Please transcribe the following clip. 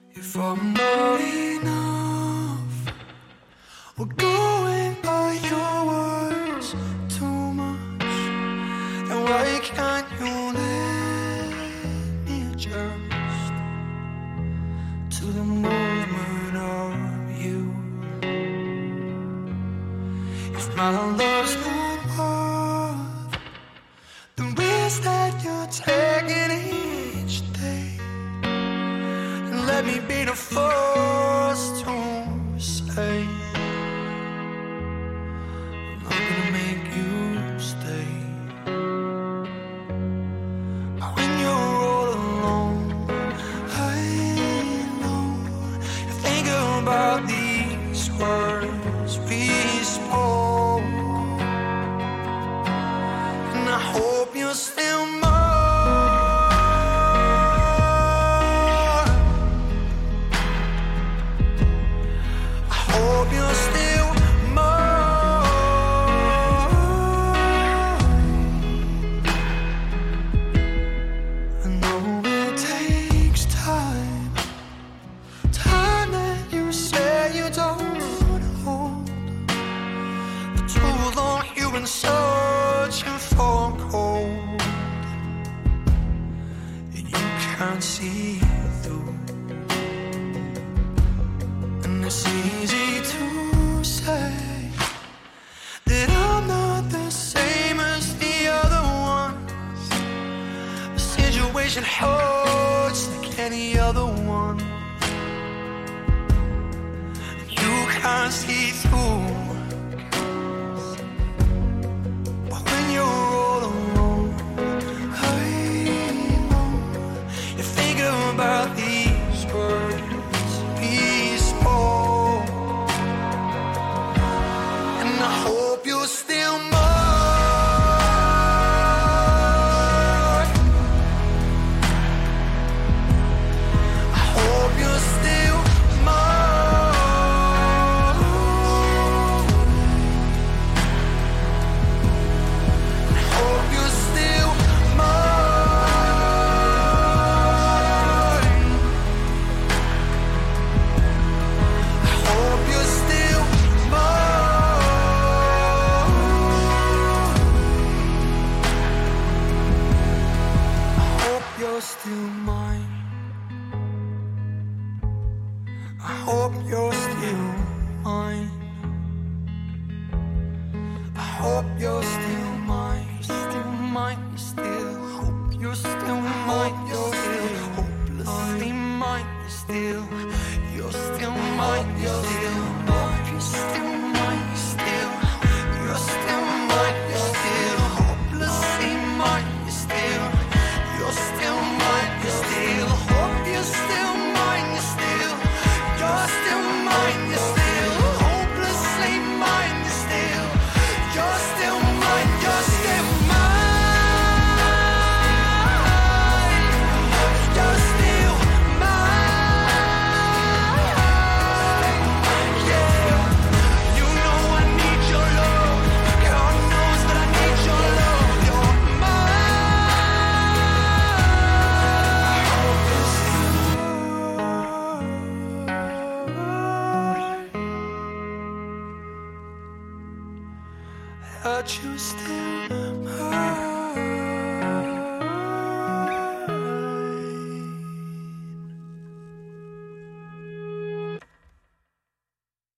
If I'm not enough, we're going by your words too much. And why can't you let me adjust to the movement of you? If my love's not worth the risk that you're taking each day, let me be the first to say I'm not gonna make you stay. When you're all alone, I know you're thinking about these words we spoke, and I hope you're still mine. You've been searching for gold, and you can't see through. And it's easy to say that I'm not the same as the other ones. The situation hurts like any other one, and you can't see through. About these words we spoke, and I hope you're still mine. I hope you're still mine. I hope you're still mine. You're still mine.